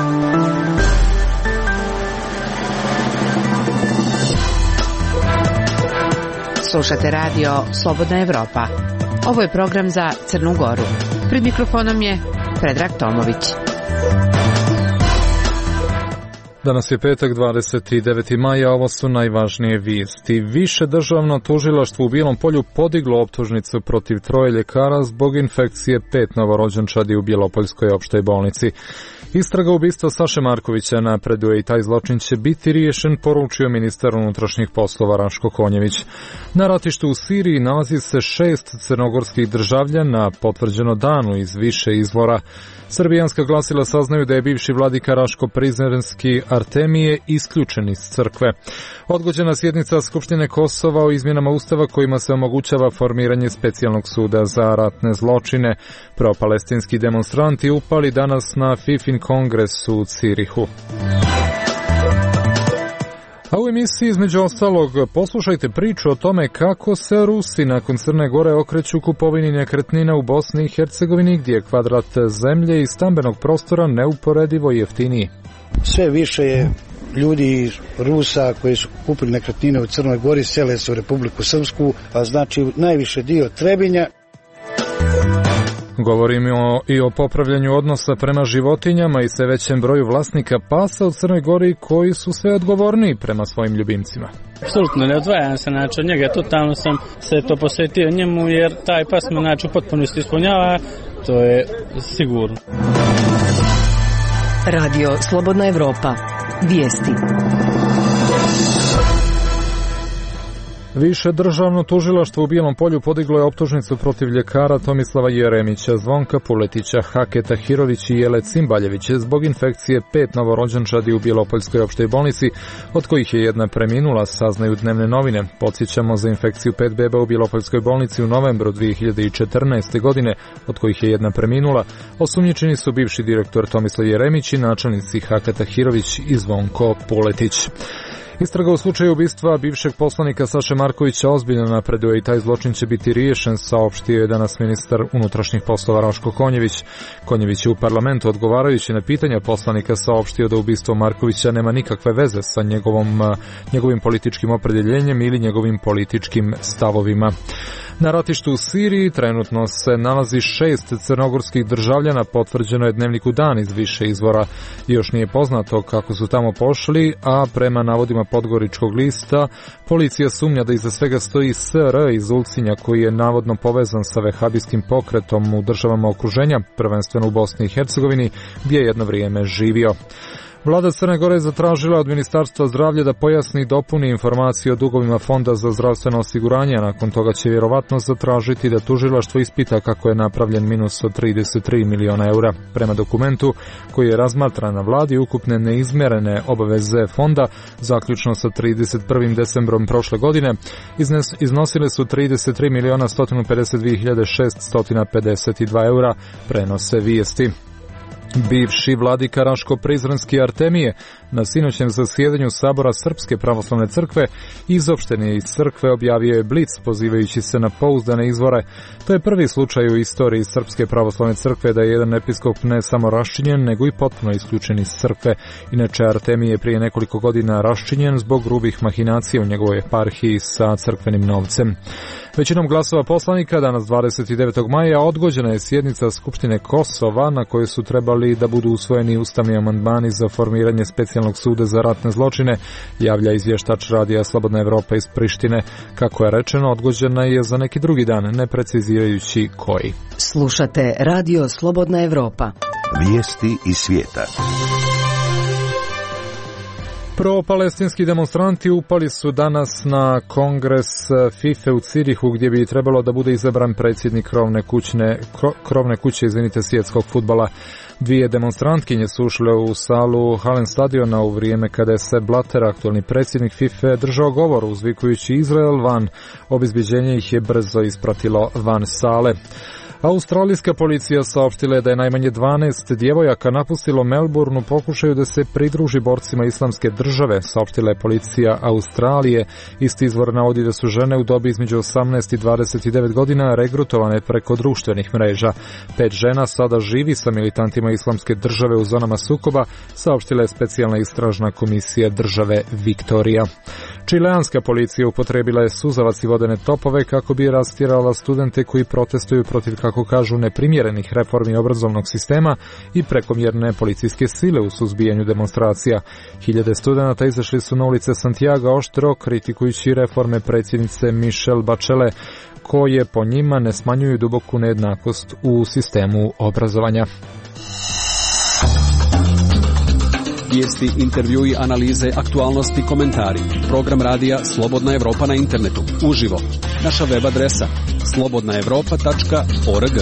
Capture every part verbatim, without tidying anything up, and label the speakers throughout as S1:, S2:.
S1: Slušate radio Slobodna Evropa. Ovo je program za Crnu Goru. Pred mikrofonom je Predrag Tomović.
S2: Danas je petak, dvadeset deveti maj, a ovo su najvažnije vijesti. Više državno tužilaštvo u Bijelom Polju podiglo optužnicu protiv troje ljekara zbog infekcije pet novorođenčadi u Bjelopoljskoj opštoj bolnici. Istraga ubistva Saše Markovića napreduje i taj zločin će biti riješen, poručio ministar unutrašnjih poslova Raško Konjević. Na ratištu u Siriji nalazi se šest crnogorskih državljana, potvrđeno danu iz više izvora. Srbijanska glasila saznaju da je bivši vladika Raško Prizrenski Artemije isključen iz crkve. Odgođena sjednica Skupštine Kosova o izmjenama Ustava kojima se omogućava formiranje specijalnog suda za ratne zločine. Propalestinski demonstranti upali danas na Fifin kongres u Cirihu. A u emisiji između ostalog poslušajte priču o tome kako se Rusi nakon Crne Gore okreću kupovini nekretnina u Bosni i Hercegovini, gdje je kvadrat zemlje i stambenog prostora neuporedivo jeftiniji.
S3: Sve više je ljudi Rusa koji su kupili nekretnine u Crnoj Gori, sele se u Republiku Srpsku, a znači najviše dio Trebinja.
S2: Govorimo i o popravljanju odnosa prema životinjama i sve većem broju vlasnika pasa u Crnoj Gori koji su sve odgovorniji prema svojim ljubimcima.
S4: Apsolutno ne odvajam se, znači od njega totalno sam se to posvetio njemu jer taj pas me znači u potpunosti ispunjava, to je sigurno.
S5: Radio Slobodna Evropa. Vijesti.
S2: Više državno tužilaštvo u Bijelom Polju podiglo je optužnicu protiv ljekara Tomislava Jeremića, Zvonka Puletića, Haketa Hirović i Jele Cimbaljević zbog infekcije pet novorođenčadi u Bjelopoljskoj opštoj bolnici, od kojih je jedna preminula, saznaju dnevne novine. Podsjećamo, za infekciju pet beba u Bjelopoljskoj bolnici u novembru dvije hiljade četrnaeste. godine, od kojih je jedna preminula, osumnjičeni su bivši direktor Tomislav Jeremić i načelnici Haketa Hirović i Zvonko Puletić. Istraga u slučaju ubistva bivšeg poslanika Saše Markovića ozbiljno napreduje i taj zločin će biti riješen, saopštio je danas ministar unutrašnjih poslova Raško Konjević. Konjević je u parlamentu odgovarajući na pitanja poslanika saopštio da ubistvo Markovića nema nikakve veze sa njegovom, njegovim političkim opredjeljenjem ili njegovim političkim stavovima. Na ratištu u Siriji trenutno se nalazi šest crnogorskih državljana, potvrđeno je Dnevniku Dan iz više izvora. Još nije poznato kako su tamo pošli, a prema navodima Podgoričkog lista, policija sumnja da iza svega stoji S R iz Ulcinja, koji je navodno povezan sa vehabijskim pokretom u državama okruženja, prvenstveno u Bosni i Hercegovini, gdje je jedno vrijeme živio. Vlada Crne Gore je zatražila od Ministarstva zdravlja da pojasni i dopuni informacije o dugovima Fonda za zdravstveno osiguranje, a nakon toga će vjerovatno zatražiti da tužilaštvo ispita kako je napravljen minus od trideset tri miliona eura. Prema dokumentu koji je razmatran na vladi, ukupne neizmjerene obaveze fonda, zaključno sa trideset prvim decembrom prošle godine, iznes, iznosile su trideset tri miliona sto pedeset dvije hiljade šeststo pedeset dva eura, prenose vijesti. Bivši vladika Raško Prizrenski Artemije na sinoćem zasjedanju Sabora Srpske pravoslavne crkve izopšten je iz crkve, objavio je Blic pozivajući se na pouzdane izvore. To je prvi slučaj u istoriji Srpske pravoslavne crkve da je jedan episkop ne samo raščinjen, nego i potpuno isključen iz crkve. Inače, Artemije je prije nekoliko godina raščinjen zbog grubih mahinacija u njegovoj eparhiji sa crkvenim novcem. Većinom glasova poslanika danas dvadeset devetog maja odgođena je sjednica Skupštine Kosova na kojoj su trebali da budu usvojeni ustavni amandmani za formiranje specijalnog suda za ratne zločine, javlja izvještač radija Slobodna Evropa iz Prištine. Kako je rečeno, odgođena je za neki drugi dan, ne precizirajući koji.
S5: Slušate radio Slobodna Evropa.
S6: Vijesti iz svijeta.
S2: Pro-palestinski demonstranti upali su danas na kongres FIFA u Cirihu, gdje bi trebalo da bude izabran predsjednik krovne, kućne, krovne kuće izvinite, svjetskog fudbala. Dvije demonstrantkinje su ušle u salu Halen stadiona u vrijeme kada je Sepp Blatter, aktualni predsjednik FIFA, držao govor uzvikujući Izrael van. Obezbeđenje ih je brzo ispratilo van sale. Australijska policija saopštila je da je najmanje dvanaest djevojaka napustilo Melbourne u pokušaju da se pridruži borcima Islamske države, saopštila je policija Australije. Isti izvor navodi da su žene u dobi između osamnaest i dvadeset devet godina regrutovane preko društvenih mreža. Pet žena sada živi sa militantima Islamske države u zonama sukoba, saopštila je specijalna istražna komisija države Viktorija. Čileanska policija upotrebila je suzavac i vodene topove kako bi rastjerala studente koji protestuju protiv, kako kažu, neprimjerenih reformi obrazovnog sistema i prekomjerne policijske sile u suzbijanju demonstracija. Hiljade studenata izašli su na ulice Santiago oštro kritikujući reforme predsjednice Michelle Bachelet, koje po njima ne smanjuju duboku nejednakost u sistemu obrazovanja.
S7: Vijesti, intervjui, analize, aktualnosti, komentari. Program radija Slobodna Evropa na internetu. Uživo. Naša web adresa slobodna evropa tačka org.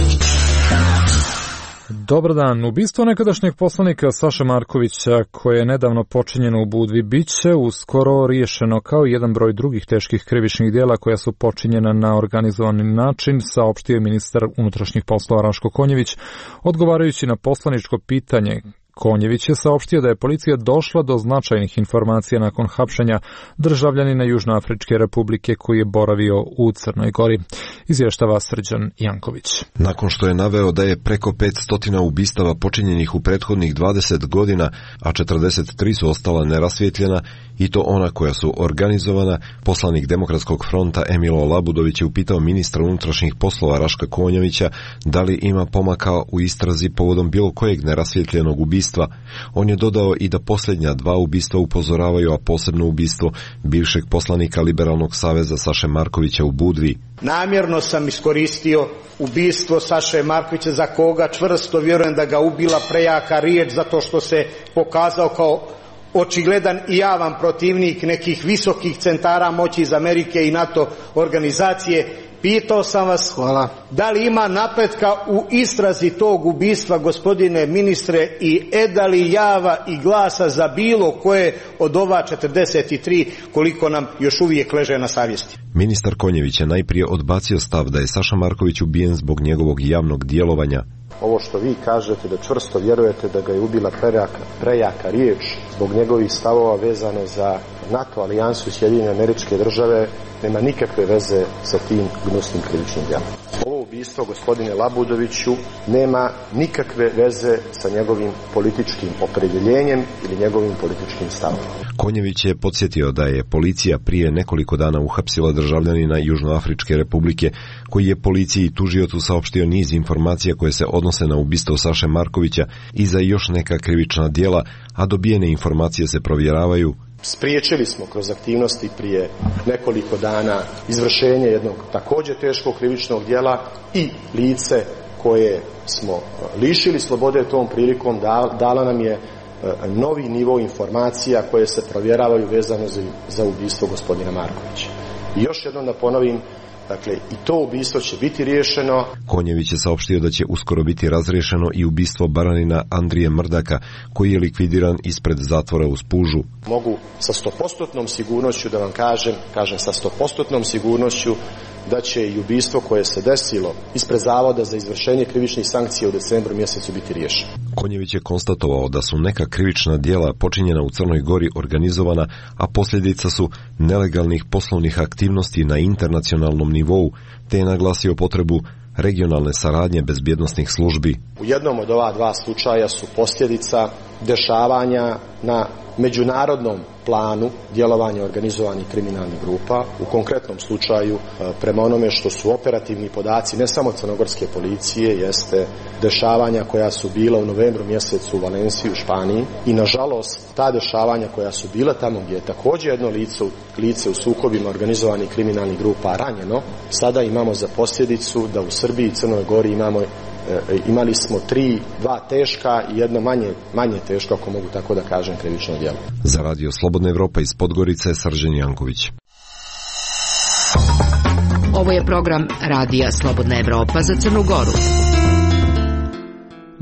S2: Dobar dan. Ubistvo nekadašnjeg poslanika Saše Markovića, koje je nedavno počinjeno u Budvi, bit će uskoro riješeno kao jedan broj drugih teških krivičnih djela koja su počinjena na organizovani način, saopštio je ministar unutrašnjih poslova Raško Konjević, odgovarajući na poslaničko pitanje. Konjević je saopštio da je policija došla do značajnih informacija nakon hapšenja državljanina Južnoafričke republike koji je boravio u Crnoj Gori. Izvještava Srđan Janković.
S8: Nakon što je naveo da je preko petsto ubistava počinjenih u prethodnih dvadeset godina, a četrdeset tri su ostala nerasvjetljena, i to ona koja su organizovana, poslanik Demokratskog fronta Emilo Labudović je upitao ministra unutrašnjih poslova Raška Konjevića da li ima pomaka u istrazi povodom bilo kojeg nerasvjetljenog ubistva. On je dodao i da posljednja dva ubistva upozoravaju, a posebno ubistvo bivšeg poslanika Liberalnog saveza Saše Markovića u Budvi.
S9: Namjerno sam iskoristio ubistvo Saše Markovića, za koga čvrsto vjerujem da ga ubila prejaka riječ, zato što se pokazao kao očigledan i javan protivnik nekih visokih centara moći iz Amerike i NATO organizacije. Pitao sam vas, hvala, da li ima napretka u istrazi tog ubistva, gospodine ministre, i eda li java i glasa za bilo koje od ova četrdeset tri, koliko nam još uvijek leže na savjesti?
S8: Ministar Konjević je najprije odbacio stav da je Saša Marković ubijen zbog njegovog javnog djelovanja.
S10: Ovo što vi kažete da čvrsto vjerujete da ga je ubila prejaka, prejaka riječ zbog njegovih stavova vezane za NATO alijansu i Sjedinjene Američke Države nema nikakve veze sa tim gnusnim krivičnim djelom. Ovo ubistvo, gospodine Labudoviću, nema nikakve veze sa njegovim političkim opredjeljenjem ili njegovim političkim stavom.
S8: Konjević je podsjetio da je policija prije nekoliko dana uhapsila državljanina Južnoafričke republike, koji je policiji i tužiocu saopštio niz informacija koje se odnose na ubistvo Saše Markovića i za još neka krivična djela, a dobijene informacije se provjeravaju.
S10: Spriječili smo kroz aktivnosti prije nekoliko dana izvršenje jednog također teškog krivičnog djela i lice koje smo lišili slobode tom prilikom dala nam je novi nivo informacija koje se provjeravaju vezano za, za ubistvo gospodina Markovića. I još jednom da ponovim, dakle, i to ubistvo će biti riješeno.
S8: Konjević je saopštio da će uskoro biti razriješeno i ubistvo baranina Andrije Mrdaka, koji je likvidiran ispred zatvora u Spužu.
S10: Mogu sa stopostotnom sigurnošću da vam kažem, kažem sa stopostotnom sigurnošću, da će i ubistvo koje se desilo ispred Zavoda za izvršenje krivičnih sankcija u decembru mjesecu biti riješeno.
S8: Konjević je konstatovao da su neka krivična djela počinjena u Crnoj Gori organizovana, a posljedica su nelegalnih poslovnih aktivnosti na internacionalnom nivou, te je naglasio potrebu regionalne saradnje bezbjednosnih službi.
S10: U jednom od ova dva slučaja su posljedica dešavanja na međunarodnom planu djelovanja organizovanih kriminalnih grupa. U konkretnom slučaju, prema onome što su operativni podaci ne samo crnogorske policije, jeste dešavanja koja su bila u novembru mjesecu u Valenciji u Španiji, i nažalost ta dešavanja koja su bila tamo gdje je također jedno lice, lice u sukobima organizovanih kriminalnih grupa ranjeno, sada imamo za posljedicu da u Srbiji i Crnoj Gori imamo imali smo tri, dva teška i jedno manje, manje teško, ako mogu tako da kažem, krivično djelo.
S8: Za radio Slobodna Evropa iz Podgorice, Srđan Janković.
S5: Ovo je program radija Slobodna Evropa za Crnu Goru.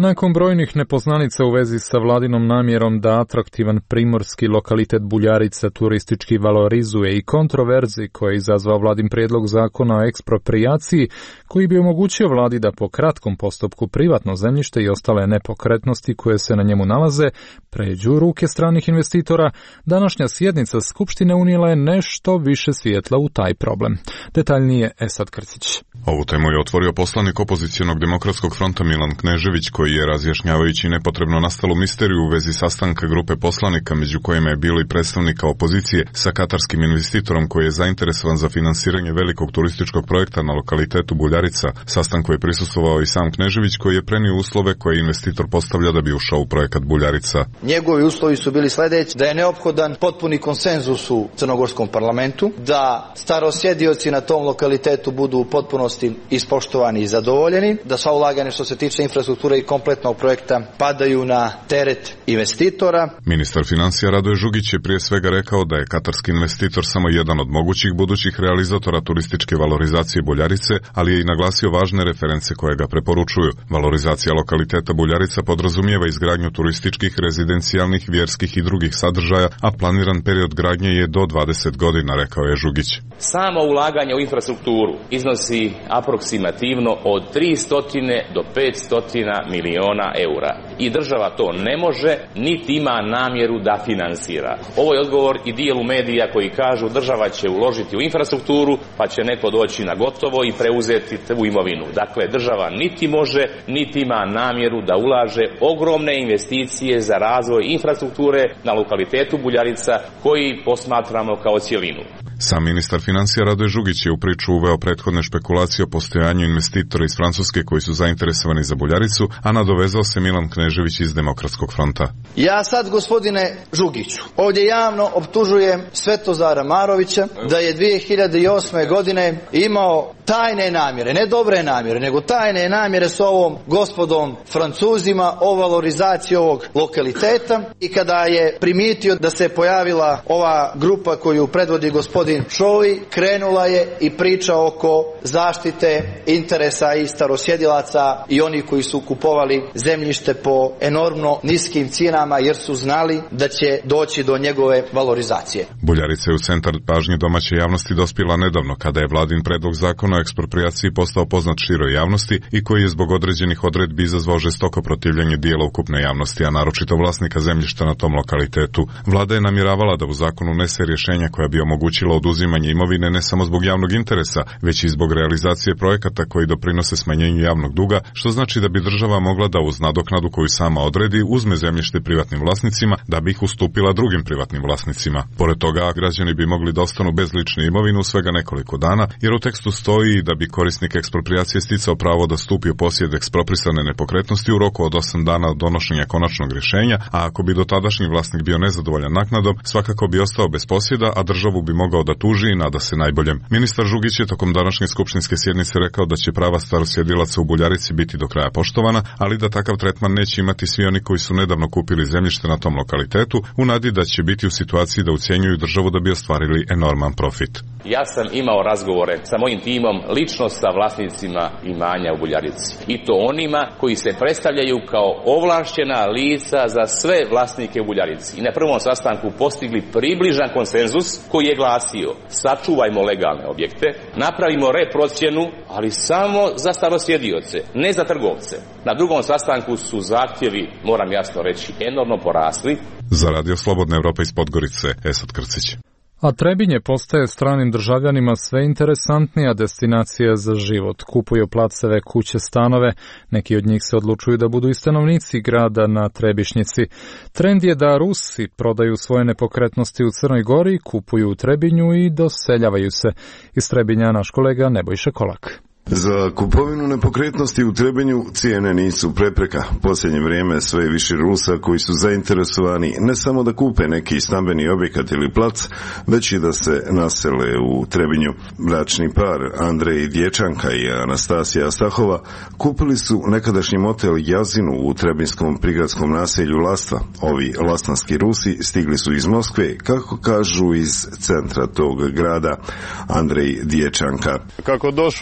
S2: Nakon brojnih nepoznanica u vezi sa vladinom namjerom da atraktivan primorski lokalitet Buljarica turistički valorizuje i kontroverzi koje je izazvao vladin prijedlog zakona o eksproprijaciji, koji bi omogućio vladi da po kratkom postupku privatno zemljište i ostale nepokretnosti koje se na njemu nalaze pređu u ruke stranih investitora, današnja sjednica Skupštine unijela je nešto više svjetla u taj problem. Detaljnije Esad Krcić.
S11: Ovu temu je otvorio poslanik opozicionog demokratskog fronta Milan Knežević, koji je, razjašnjavajući nepotrebno nastalu misteriju u vezi sastanka grupe poslanika, među kojima je bilo i predstavnika opozicije, sa katarskim investitorom koji je zainteresovan za finansiranje velikog turističkog projekta na lokalitetu Buljarica. Sastanku je prisustvovao i sam Knežević, koji je prenio uslove koje investitor postavlja da bi ušao u projekat Buljarica.
S12: Njegovi uslovi su bili sledeći: da je neophodan potpuni konsenzus u crnogorskom parlamentu, da starosjedioci na tom lokalitetu budu u potpunosti ispoštovani i zadovoljeni, da sva ulaganja što se tiče infrastrukture i kompletnog projekta padaju na teret investitora.
S11: Ministar financija Radoje Žugić je prije svega rekao da je katarski investitor samo jedan od mogućih budućih realizatora turističke valorizacije Buljarice, ali je i naglasio važne reference koje ga preporučuju. Valorizacija lokaliteta Buljarica podrazumijeva izgradnju turističkih, rezidencijalnih, vjerskih i drugih sadržaja, a planiran period gradnje je do dvadeset godina, rekao je Žugić.
S13: Samo ulaganje u infrastrukturu iznosi aproksimativno od tristo do petsto miliona eura. I država to ne može, niti ima namjeru da finansira. Ovo je odgovor i dijelu medija koji kažu država će uložiti u infrastrukturu, pa će neko doći na gotovo i preuzeti tu imovinu. Dakle, država niti može, niti ima namjeru da ulaže ogromne investicije za razvoj infrastrukture na lokalitetu Buljarica, koji posmatramo kao cjelinu.
S11: Sam ministar financija Radoje Žugić je u priču uveo prethodne špekulacije o postojanju investitora iz Francuske koji su zainteresovani za Buljaricu, a nadovezao se Milan Knežević iz Demokratskog fronta.
S12: Ja sad, gospodine Žugiću, ovdje javno optužujem Svetozara Marovića da je dvije hiljade osme. godine imao tajne namjere, ne dobre namjere, nego tajne namjere s ovom gospodom Francuzima o valorizaciji ovog lokaliteta, i kada je primijetio da se pojavila ova grupa koju predvodi gospodin Šovi, krenula je i priča oko zaštite interesa i starosjedilaca i oni koji su kupovali zemljište po enormno niskim cijenama jer su znali da će doći do njegove valorizacije.
S11: Buljarica je u centar pažnje domaće javnosti dospjela nedavno, kada je vladin predlog zakona o eksproprijaciji postao poznat široj javnosti i koji je zbog određenih odredbi izazvao žestoko protivljenje dijela ukupne javnosti, a naročito vlasnika zemljišta na tom lokalitetu. Vlada je namjeravala da u zakonu unese rješenja koja bi omogućila oduzimanje imovine ne samo zbog javnog interesa, već i zbog realizacije projekata koji doprinose smanjenju javnog duga, što znači da bi država mogla da uz nadoknadu koju sama odredi uzme zemljište privatnim vlasnicima da bi ih ustupila drugim privatnim vlasnicima. Pored toga, građani bi mogli da ostanu bez lične imovine u svega nekoliko dana, jer u tekstu stoji da bi korisnik eksproprijacije sticao pravo da stupi u posjed eksproprisane nepokretnosti u roku od osam dana od donošenja konačnog rješenja, a ako bi dotadašnji vlasnik bio nezadovoljan naknadom, svakako bi ostao bez posjeda, a državu bi mogao da tuži i nada se najboljem. Ministar Žugić je tokom današnje skupštinske sjednice rekao da će prava starosjedilaca u Buljarici biti do kraja poštovana, ali da takav tretman neće imati svi oni koji su nedavno kupili zemljište na tom lokalitetu, u nadi da će biti u situaciji da ucjenjuju državu da bi ostvarili enorman profit.
S13: Ja sam imao razgovore sa mojim timom lično sa vlasnicima imanja u Buljarici. I to onima koji se predstavljaju kao ovlašćena lica za sve vlasnike u Buljarici. I na prvom sastanku postigli približan konsenzus koji je glasio: sačuvajmo legalne objekte, napravimo reprocjenu, ali samo za starosjedioce, ne za trgovce. Na drugom sastanku su zahtjevi, moram jasno reći, enormno porasli.
S11: Za Radio Slobodna Evropa iz Podgorice, Esad Krcić.
S2: A Trebinje postaje stranim državljanima sve interesantnija destinacija za život. Kupuju placeve, kuće, stanove. Neki od njih se odlučuju da budu i stanovnici grada na Trebišnjici. Trend je da Rusi prodaju svoje nepokretnosti u Crnoj Gori, kupuju u Trebinju i doseljavaju se. Iz Trebinja naš kolega Nebojša Kolak.
S14: Za kupovinu nepokretnosti u Trebinju cijene nisu prepreka. Posljednje vrijeme sve više Rusa koji su zainteresovani ne samo da kupe neki stambeni objekat ili plac, već i da se nasele u Trebinju. Bračni par Andrej Dječanka i Anastasija Stahova kupili su nekadašnji motel Jazinu u trebinskom prigradskom naselju Lastva. Ovi lastanski Rusi stigli su iz Moskve, kako kažu iz centra tog grada. Andrej Dječanka.
S15: Kako došao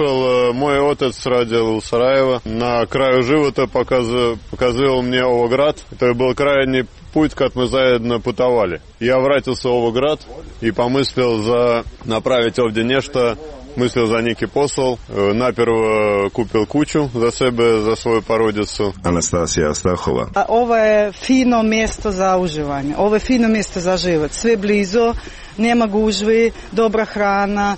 S15: Moj otac radio u Sarajevo. Na kraju života pokazivao мне ovo grad. To je bio krajnji put kad мы zajedno putovali. Я вратился в ovaj grad i pomislio za napraviti ovdje nešto. Mislio za neki posao, najprvo kupil kuću za sebe, za svoju porodicu.
S14: Anastasija Stahova.
S16: Ovo je fino mjesto za uživanje, ovo je fino mjesto za život, sve blizu, nema gužvi, dobra hrana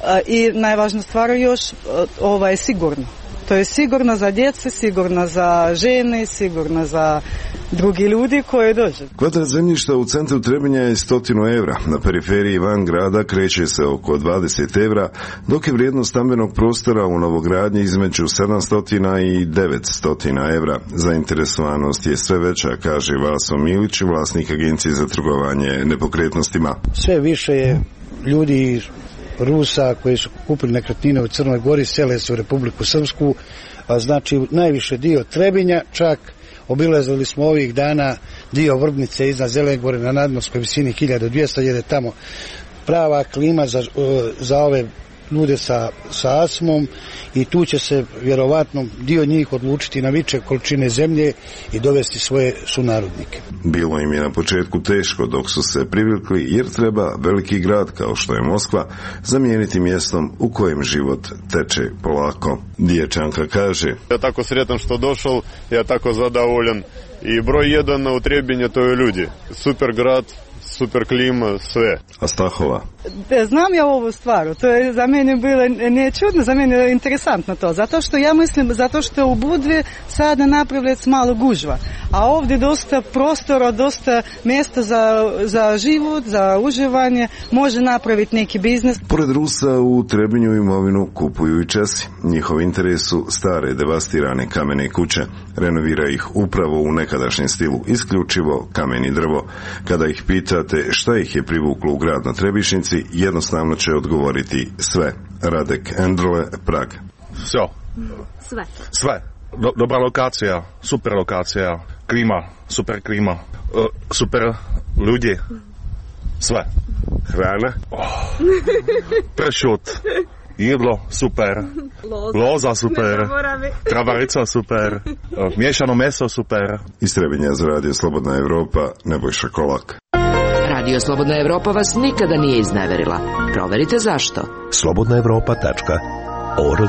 S16: i najvažnija stvar još, ovo je sigurno. To je sigurno za djece, sigurno za žene, sigurno za drugi ljudi koji dođu.
S14: Kvadrat zemljišta u centru Trebinja je stotinu evra. Na periferiji van grada kreće se oko dvadeset evra, dok je vrijednost stambenog prostora u novogradnji između sedamsto i devetsto evra. Zainteresovanost je sve veća, kaže Vaso Milić, vlasnik agencije za trgovanje nepokretnostima.
S3: Sve više je ljudi Rusa koji su kupili nekretnine u Crnoj Gori, sele se u Republiku Srpsku, a znači najviše dio Trebinja, čak obilazili smo ovih dana dio Vrbnice iznad Zelene Gore na nadmorskoj visini hiljadu dvjesto, jer je tamo prava klima za, za ove ljude sa, sa astmom i tu će se vjerovatno dio njih odlučiti na veće količine zemlje i dovesti svoje sunarodnike.
S14: Bilo im je na početku teško dok su se privikli, jer treba veliki grad kao što je Moskva zamijeniti mjestom u kojem život teče polako. Dječanka kaže:
S15: Ja tako sretan što došao, ja tako zadovoljan i broj jedan u Trebinju to je ljudi. Super grad, super klima, sve.
S14: A Stahova?
S16: Znam ja ovu stvar, to je za mene bilo ne čudno, za mene je interesantno to, zato što ja mislim, zato što u Budvi sada napravili malo gužva, a ovdje dosta prostora, dosta mjesta za, za život, za uživanje, može napraviti neki biznis.
S14: Pored Rusa u Trebinju imovinu kupuju i Česi. Njihov interes su stare devastirane kamene kuće. Renovira ih upravo u nekadašnjem stilu, isključivo kamen i drvo. Kada ih pitate šta ih je privuklo u grad na Trebišnici, jednostavno će odgovoriti sve. Radek Endrole, Prag.
S17: Sve.
S18: Sve.
S17: Sve. Do, dobra lokacija, super lokacija, klima, super klima, uh, super ljudi, sve. Hrana, oh. Pršut, jedlo, super, loza, loza super, travarica super, uh, miješano meso super.
S14: Iz Trebinja za Radio Slobodna Evropa, Nebojša Kolak.
S5: Radio Slobodna Evropa vas nikada nije izneverila. Proverite zašto.
S6: slobodna evropa tačka org.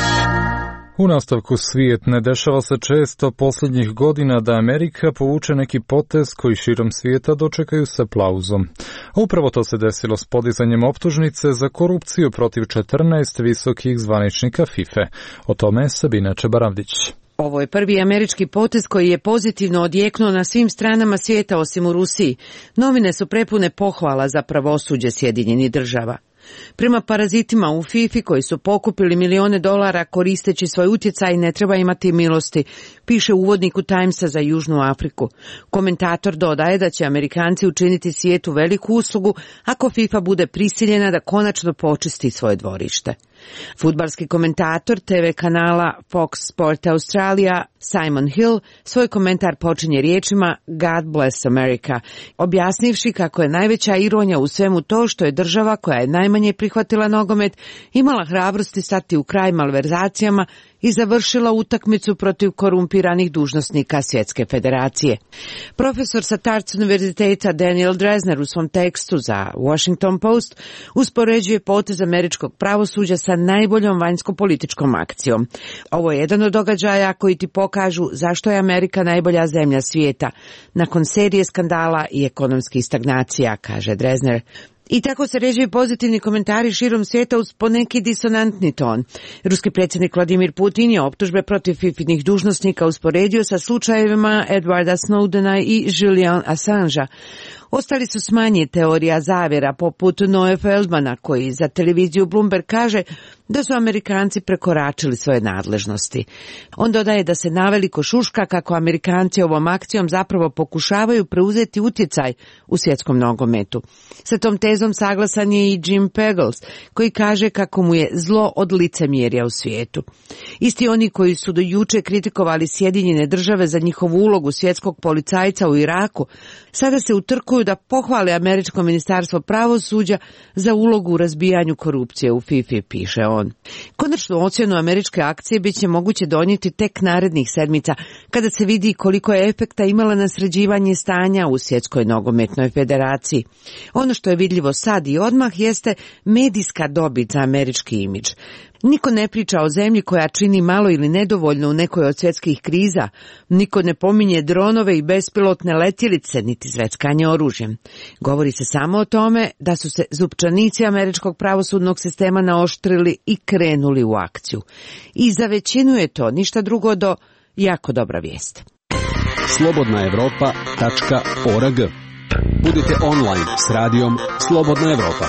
S2: U nastavku svijet ne dešava se često posljednjih godina da Amerika povuče neki potez koji širom svijeta dočekaju s aplauzom. Upravo to se desilo s podizanjem optužnice za korupciju protiv četrnaest visokih zvaničnika fife. O tome Sabina Čebaravdić.
S1: Ovo je prvi američki potez koji je pozitivno odjeknuo na svim stranama svijeta osim u Rusiji. Novine su prepune pohvala za pravosuđe Sjedinjenih država. Prema parazitima u fifi koji su pokupili milione dolara koristeći svoj utjecaj ne treba imati milosti, piše uvodnik u Timesa za Južnu Afriku. Komentator dodaje da će Amerikanci učiniti svijetu veliku uslugu ako FIFA bude prisiljena da konačno počisti svoje dvorište. Fudbalski komentator te ve kanala Fox Sport Australia Simon Hill svoj komentar počinje riječima God bless America, objasnivši kako je najveća ironija u svemu to što je država koja je najmanje prihvatila nogomet imala hrabrosti stati u kraj malverzacijama i završila utakmicu protiv korumpiranih dužnosnika Svjetske federacije. Profesor sa Tufts univerziteta Daniel Drezner u svom tekstu za Washington Post uspoređuje potez američkog pravosuđa sa najboljom vanjsko-političkom akcijom. Ovo je jedan od događaja koji ti pokažu zašto je Amerika najbolja zemlja svijeta nakon serije skandala i ekonomskih stagnacija, kaže Drezner. I tako se ređuju pozitivni komentari širom svijeta uz poneki disonantni ton. Ruski predsjednik Vladimir Putin je optužbe protiv fifinih dužnosnika usporedio sa slučajevima Edwarda Snowdena i Julian Assangea. Ostali su s manje teorija zavjera poput Noe Feldmana koji za televiziju Bloomberg kaže da su Amerikanci prekoračili svoje nadležnosti. On dodaje da se naveliko šuška kako Amerikanci ovom akcijom zapravo pokušavaju preuzeti utjecaj u svjetskom nogometu. Sa tom tezom saglasan je i Jim Pagels koji kaže kako mu je zlo od licemjerja u svijetu. Isti oni koji su do juče kritikovali Sjedinjene države za njihovu ulogu svjetskog policajca u Iraku, sada se utrkuju pokušavaju da pohvale američko ministarstvo pravosuđa za ulogu u razbijanju korupcije u FIFA, piše on. Konačnu ocjenu američke akcije bit će moguće donijeti tek narednih sedmica, kada se vidi koliko je efekta imala na sređivanje stanja u Svjetskoj nogometnoj federaciji. Ono što je vidljivo sad i odmah jeste medijska dobit za američki imidž. Niko ne priča o zemlji koja čini malo ili nedovoljno u nekoj od svjetskih kriza. Niko ne pominje dronove i bespilotne letjelice, niti zveckanje oružjem. Govori se samo o tome da su se zupčanici američkog pravosudnog sistema naoštrili i krenuli u akciju. I za većinu je to ništa drugo do jako dobra vijest.
S7: slobodna evropa tačka org. Budite online s radijom Slobodna Evropa.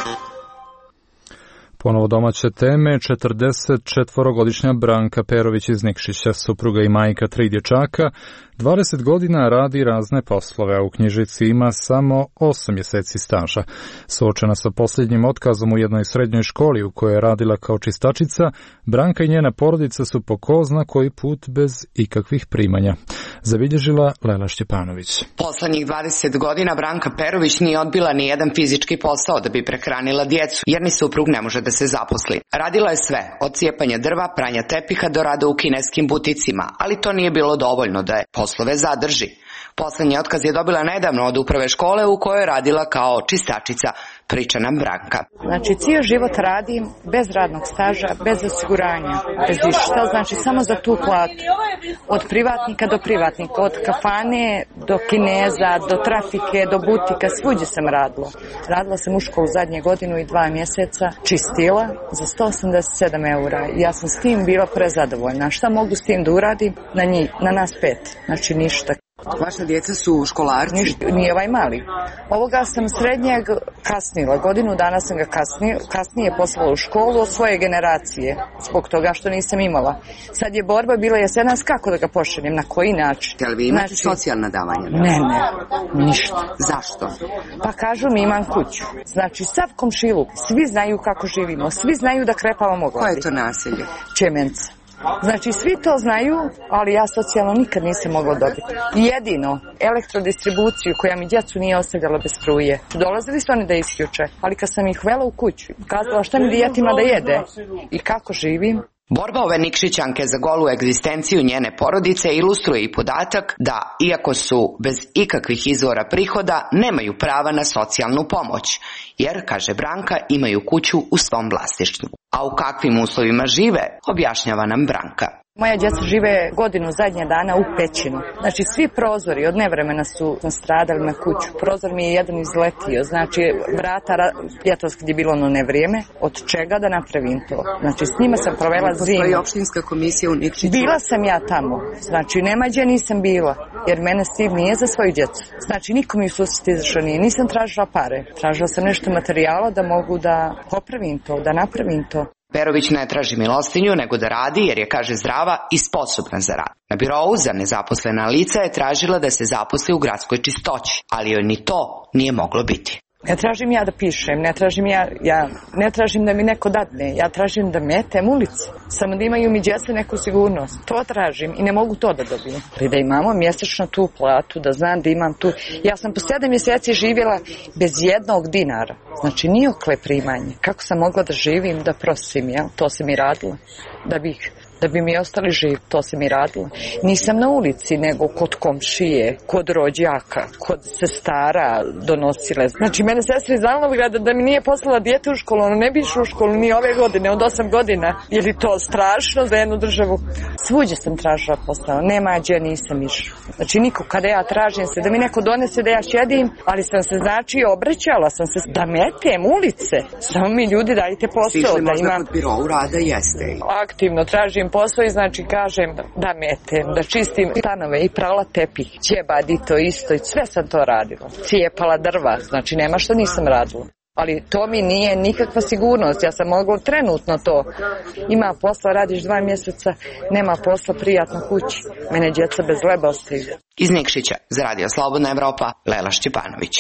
S2: Ponovo domaće teme, četrdeset četvorogodišnja Branka Perović iz Nikšića, supruga i majka tri dječaka, dvadeset godina radi razne poslove, a u knjižici ima samo osam mjeseci staža. Suočena sa posljednjim otkazom u jednoj srednjoj školi u kojoj je radila kao čistačica, Branka i njena porodica su po ko zna koji put bez ikakvih primanja. Zabilježila Lela Šćepanović.
S18: Poslednjih dvadeset godina Branka Perović nije odbila ni jedan fizički posao da bi prehranila djecu, jer ni suprug ne može da se zaposli. Radila je sve, od cijepanja drva, pranja tepiha do rada u kineskim buticima, ali to nije bilo dovoljno da je poslove zadrži. Poslednji otkaz je dobila nedavno od uprave škole u kojoj je radila kao čistačica, priča nam Branka.
S19: Znači, cijel život radim bez radnog staža, bez osiguranja, bez išta, znači samo za tu platu. Od privatnika do privatnika, od kafane do kineza, do trafike, do butika, svuđe sam radila. Radila sam u školu zadnje godinu i dva mjeseca, čistila za sto osamdeset sedam eura. Ja sam s tim bila prezadovoljna. Šta mogu s tim da uradim? Na njih, na nas pet. Znači ništa.
S18: Vaša djeca su školarci?
S19: Ništa, nije ovaj mali. Ovoga sam srednjeg kasnila, godinu dana sam ga kasnije, kasnije poslala u školu od svoje generacije, zbog toga što nisam imala. Sad je borba bila jesenas kako da ga pošaljem, na koji način.
S18: Jel vi imate
S19: znači,
S18: socijalna davanja?
S19: Ne, ne, ništa.
S18: Zašto?
S19: Pa kažu mi imam kuću. Znači sav komšiluk, svi znaju kako živimo, svi znaju da krepavamo glavi.
S18: Koje je to naselje?
S19: Čemenca. Znači svi to znaju, ali ja socijalno nikad nisam mogla dobiti. Jedino elektrodistribuciju koja mi djecu nije ostavljala bez struje. Dolazili su oni da isključe, ali kad sam ih vela u kuću, kazala šta mi djetima da jede i kako živim.
S18: Borba ove Nikšićanke za golu egzistenciju njene porodice ilustruje i podatak da, iako su bez ikakvih izvora prihoda, nemaju prava na socijalnu pomoć, jer, kaže Branka, imaju kuću u svom vlasništvu. A u kakvim uslovima žive, objašnjava nam Branka.
S19: Moja djeca žive godinu zadnje dana u pećinu. Znači svi prozori od nevremena su stradali na kuću. Prozor mi je jedan izletio, znači vrata, ljetos kad je bilo ono nevrijeme, od čega da napravim to. Znači s njima sam provela zimu.
S18: Postoji opštinska komisija u Nikšiću?
S19: Bila sam ja tamo, znači nema gdje nisam bila, jer mene Steve nije za svoju djecu. Znači niko mi u susret izašao nije, nisam tražila pare. Tražila sam nešto materijala da mogu da popravim to, da napravim to.
S18: Perović ne traži milostinju, nego da radi jer je, kaže, zdrava i sposobna za rad. Na birovu za nezaposlena lica je tražila da se zaposli u gradskoj čistoći, ali joj ni to nije moglo biti.
S19: Ne tražim ja da pišem, ne tražim ja, ja ne tražim da mi neko dadne, ja tražim da metem ulici, samo da imaju mi djeca neku sigurnost. To tražim i ne mogu to da dobijem. Ali da imamo mjesečno tu platu, da znam da imam tu. Ja sam po sedam mjeseci živjela bez jednog dinara, znači nijokle primanje. Kako sam mogla da živim, da prosim, jel? To sam i radila, da bih... da bi mi ostali živi, to se mi radilo. Nisam na ulici, nego kod komšije, kod rođaka, kod sestara donosile. Znači, mene sestra iz Alnovgrada da mi nije poslala dijete u školu, ono ne bi išlo u školu ni ove godine, od osam godina. Je li to strašno za jednu državu? Svuđe sam tražila posao, nema gdje nisam išla. Znači, niko, kada ja tražim se, da mi neko donese da ja šedim, ali sam se, znači, obraćala sam se da metem ulice. Samo mi ljudi dajte posao.
S18: Stišli možda kod birovu rada jeste.
S19: Aktivno tražim posao i znači kažem da metem, da čistim stanove i prala tepih, ćebad i to isto i sve sam to radila. Cijepala drva, znači nema što nisam radila. Ali to mi nije nikakva sigurnost, ja sam mogla trenutno to. Ima posla, radiš dva mjeseca, nema posla, prijatno kući. Mene djeca bez leba ostaju.
S18: Iz Nikšića, za Radio Slobodna Evropa, Lela Šćepanović.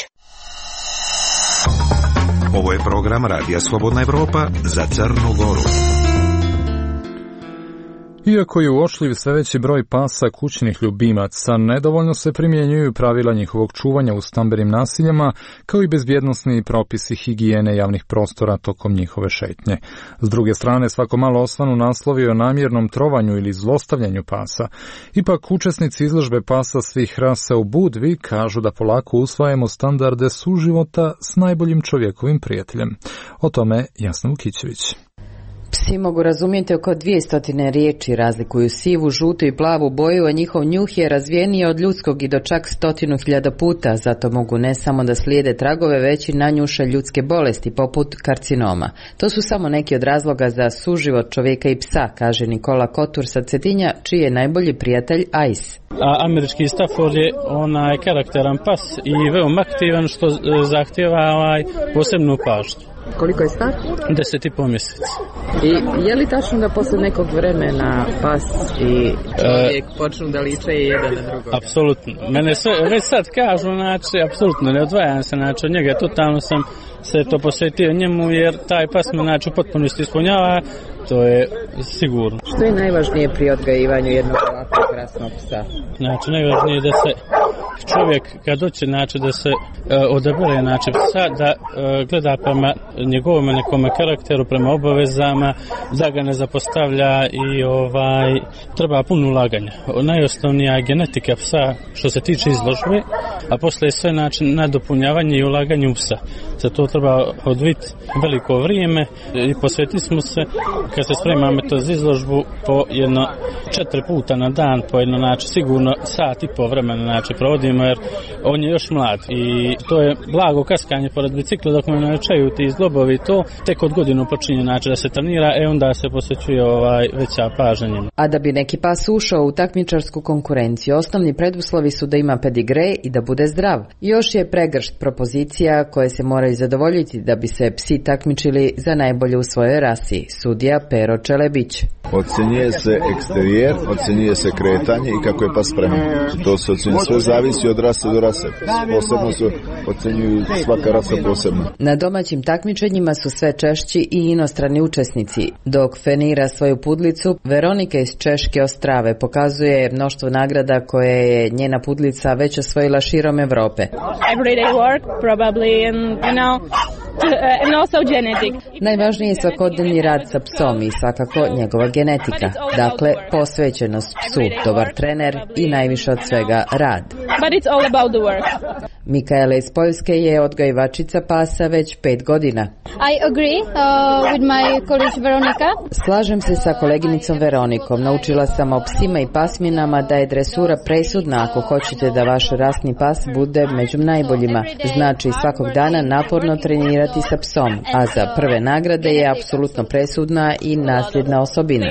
S6: Ovo je program Radija Slobodna Evropa za Crnu Goru.
S2: Iako je uočljiv sve veći broj pasa kućnih ljubimaca, nedovoljno se primjenjuju pravila njihovog čuvanja u stambenim nasiljama, kao i bezbjednosni propisi higijene javnih prostora tokom njihove šetnje. S druge strane, svako malo osvanu naslovi o namjernom trovanju ili zlostavljanju pasa. Ipak, učesnici izložbe pasa svih rasa u Budvi kažu da polako usvajamo standarde suživota s najboljim čovjekovim prijateljem. O tome Jasna Vukićević.
S20: Psi mogu razumjeti oko dvjesto riječi, razlikuju sivu, žutu i plavu boju, a njihov njuh je razvijeniji od ljudskog i do čak stotinu hiljada puta, zato mogu ne samo da slijede tragove, već i nanjuše ljudske bolesti, poput karcinoma. To su samo neki od razloga za suživot čovjeka i psa, kaže Nikola Kotur sa Cetinja, čiji je najbolji prijatelj Ice.
S4: A američki Stafford je onaj karakteran pas i veoma aktivan, što zahtjeva ovaj posebnu pažnju.
S20: Koliko je star?
S4: Deset i pol mjeseci.
S20: I je li tačno da posle nekog vremena pas i čovjek e, počnu da liče jedan na drugog?
S4: Apsolutno. Mene sve, već sad kažu, znači, apsolutno ne odvajam se, znači, od njega totalno sam se to posvetio njemu, jer taj pas me, znači, u potpunosti ispunjava, to je sigurno.
S20: Što je najvažnije pri odgajivanju jednog ovakvog krasnog psa?
S4: Znači, najvažnije je da se čovjek, kad doće, znači, da se e, odabere, znači, psa, da e, gleda prema njegovom nekome karakteru, prema obavezama, da ga ne zapostavlja i ovaj treba puno ulaganja. Najosnovnija je genetika psa što se tiče izložbe, a poslije sve način nadopunjavanje i ulaganje u psa. Za to treba odviti veliko vrijeme i posvetili smo se, kad se spremamo to za izložbu, po jedno četiri puta na dan, po jedno, znači, sigurno sat i po vremena, znači, provodimo, jer on je još mlad i to je blago kaskanje pored bicikla dok me naučaju ti zglobovi, to tek od godinu počinje, znači, da se trenira, e onda se posvećuje ovaj veća pažnja njima.
S20: A da bi neki pas ušao u takmičarsku konkurenciju, osnovni preduslovi su da ima pedigre i da bude zdrav. Još je pregršt propozicija koje se moraju zadovoljiti da bi se psi takmičili za najbolje u svojoj rasi. Sudija Pero Čelebić.
S21: Ocjenjuje se eksterijer, ocjenjuje se kretanje i kako je pas spreman. To se ocjenjuje, sve zavisi od rase do rase. Posebno se ocjenjuju svaka rasa posebno.
S20: Na domaćim takmičenjima su sve češći i inostrani učesnici. Dok Fenira svoju pudlicu, Veronika iz Češke Ostrave pokazuje mnoštvo nagrada koje je njena pudlica već osvojila širom Evrope.
S22: Everyday work, probably, and, you know, and also genetic.
S20: Najvažniji je svakodnevni rad sa psom i svakako njegova genetika. Dakle, posvećenost psu, dobar trener i najviše od svega rad.
S22: But it's all about the work.
S20: Mikaela iz Poljske je odgajivačica pasa već pet godina.
S22: I agree uh, with my colleague Veronica.
S20: Slažem se sa koleginicom Veronikom. Naučila sam o psima i pasminama da je dresura presudna ako hoćete da vaš rasni pas bude među najboljima. Znači svakog dana naporno trenirati sa psom, a za prve nagrade je apsolutno presudna i nasljedna osobina.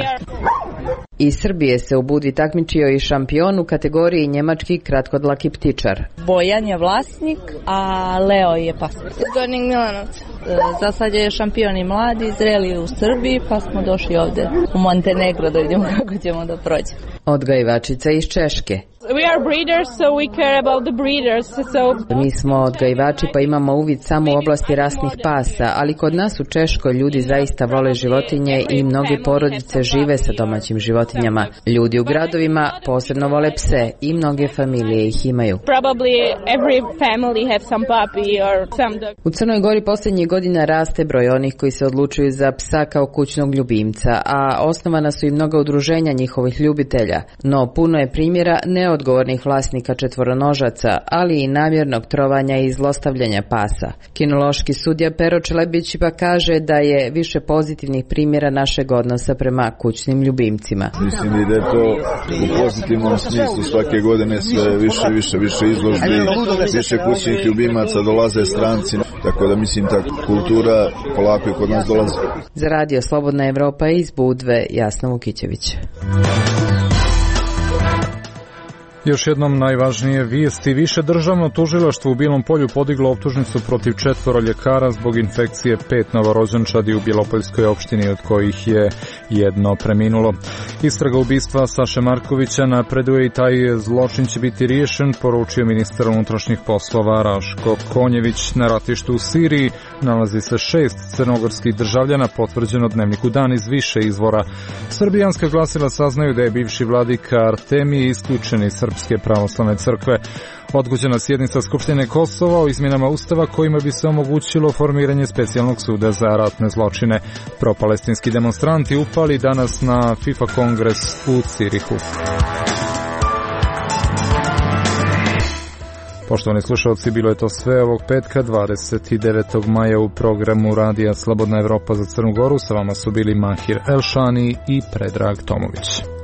S20: Iz Srbije se u Budvi takmičio i šampion u kategoriji njemački kratkodlaki ptičar.
S23: Bojan je vlasnik, a Leo je pas.
S22: Gornjeg Milanovca.
S23: Za sad je šampion i mladi, zreli u Srbiji, pa smo došli ovdje u Montenegro da vidimo kako ćemo da prođemo.
S20: Odgajivačica iz Češke.
S22: We are breeders, so we care about the breeders. So...
S20: Mi smo odgajivači pa imamo uvid samo u oblasti rasnih pasa, ali kod nas u Češkoj ljudi zaista vole životinje i mnoge porodice žive sa domaćim životinjama. Ljudi u gradovima posebno vole pse i mnoge familije ih imaju.
S22: Probably every family have some puppy or some dog.
S20: U Crnoj Gori posljednjih godina raste broj onih koji se odlučuju za psa kao kućnog ljubimca, a osnovana su i mnoga udruženja njihovih ljubitelja. No puno je primjera ne odgovornih vlasnika četvoronožaca, ali i namjernog trovanja i zlostavljanja pasa. Kinološki sudija Pero Čelebić pa kaže da je više pozitivnih primjera našeg odnosa prema kućnim ljubimcima.
S21: Mislim da je to u pozitivnom smislu svake godine sve više, više, više izložbi, više kućnih ljubimaca, dolaze stranci, tako da mislim ta kultura polako i kod nas dolazi.
S20: Za radio Slobodna Evropa iz Budve, Jasna Vukićević.
S2: Još jednom najvažnije vijesti. Više državno tužilaštvo u Bilom Polju podiglo optužnicu protiv četvoro ljekara zbog infekcije pet novorođenčadi u Bijelopoljskoj opštini, od kojih je jedno preminulo. Istraga ubistva Saše Markovića napreduje i taj zločin će biti riješen, poručio ministar unutrašnjih poslova Raško Konjević. Na ratištu u Siriji nalazi se šest crnogorskih državljana, potvrđeno Dnevniku Dan iz više izvora. Srbijanska glasila saznaju da je bivši vladika Artemije isključen iz Srpske pravoslavne crkve. Odgođena sjednica Skupštine Kosova o izmjenama Ustava kojima bi se omogućilo formiranje specijalnog suda za ratne zločine. Propalestinski demonstranti upali danas na FIFA kongres u Cirihu. Poštovani slušalci, bilo je to sve ovog petka dvadeset devetog maja u programu Radija Slobodna Evropa za Crnu Goru. Sa vama su bili Mahir Elšani i Predrag Tomović.